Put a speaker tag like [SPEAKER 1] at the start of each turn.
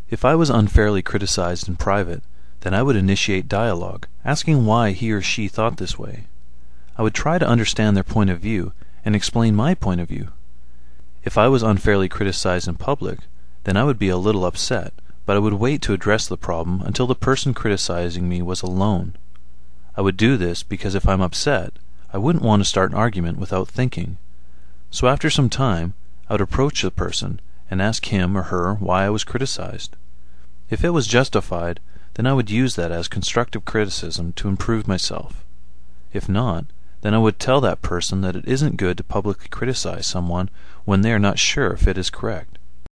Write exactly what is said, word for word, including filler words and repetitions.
[SPEAKER 1] If I was unfairly criticized in private, then I would initiate dialogue, asking why he or she thought this way. I would try to understand their point of view and explain my point of view. If I was unfairly criticized in public, then I would be a little upset, but I would wait to address the problem until the person criticizing me was alone. I would do this because if I'm upset, I wouldn't want to start an argument without thinking. So after some time, I would approach the person and ask him or her why I was criticized. If it was justified, then I would use that as constructive criticism to improve myself. If not, then I would tell that person that it isn't good to publicly criticize someone when they are not sure if it is correct.